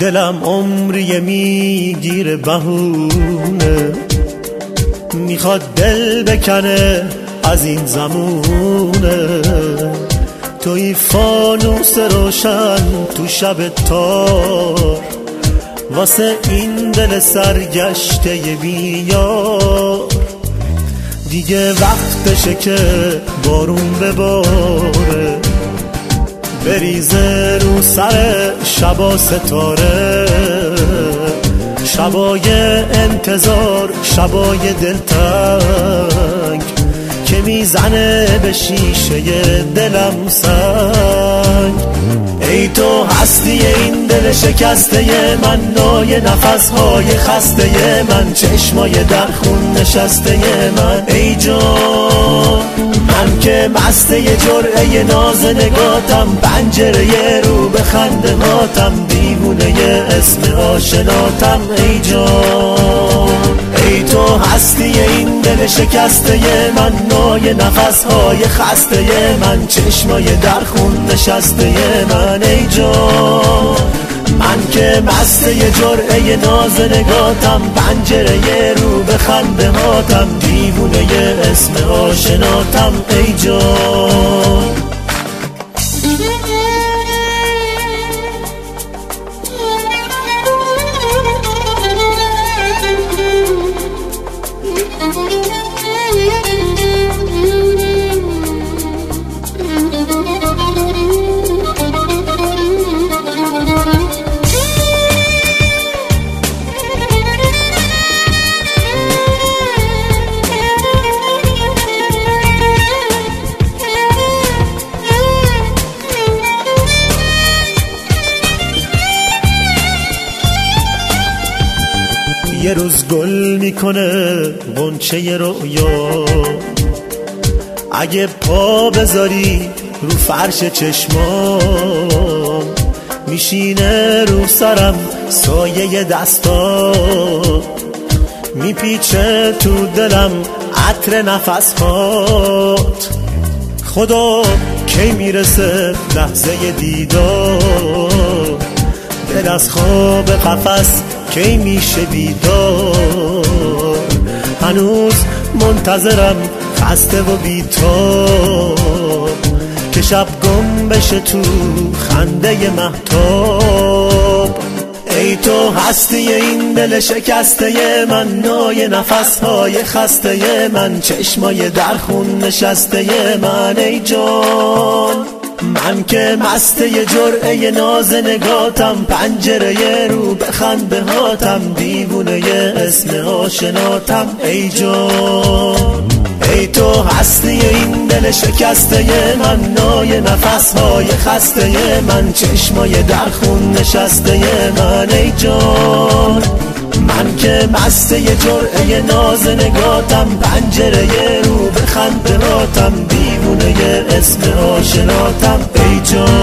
دلم عمری میگیره بهونه، میخواد دل بکنه از این زمونه. توی فانوس روشن تو شب تار، واسه این دل سرگشته بیار. دیگه وقتشه که بارون بباره، بریزه رو سر شبا ستاره. شبای انتظار، شبای دلتنگ که میزنه به شیشه دلم سنگ. ای تو هستی این دل شکسته من، نای نفسهای خسته من، چشمای در خون نشسته من. ای جان من که مسته جرعه ناز نگاتم، پنجره رو به خنده هاتم، دیوونه اسم آشناتم. ای جان ای تو هستی این دل شکسته من، نای نفسهای خسته من، چشمای در خون نشسته من. ای جان من که مسته جرعه ناز نگاتم، پنجره رو به خنده هاتم، دیوونه اسم آشناتم. ای جان یه روز گل میکنه غنچه رویا، اگه پا بذاری رو فرش چشمام، میشینه رو سرم سایه دستا، میپیچه تو دلم عطر نفسهات. خدا کی میرسه لحظه دیدار، دل از خواب قفس کی میشه بیدار. هنوز منتظرم خسته و بی‌تاب، که شب گم بشه تو خنده مهتاب. ای تو هستی این دل شکسته من، نای نفسهای خسته من، چشمای در خون نشسته من. ای جان من که مسته جرعه ناز نگاتم، پنجره رو به خنده هاتم، دیوونه اسم آشناتم. ای جان ای تو هستی این دل شکسته من، نای نفسهای خسته من، چشمای در خون نشسته من. ای جان من که مسته جرعه ناز نگاتم، پنجره رو به خنده هاتم، دیوونه اسم آشناتم. ای جان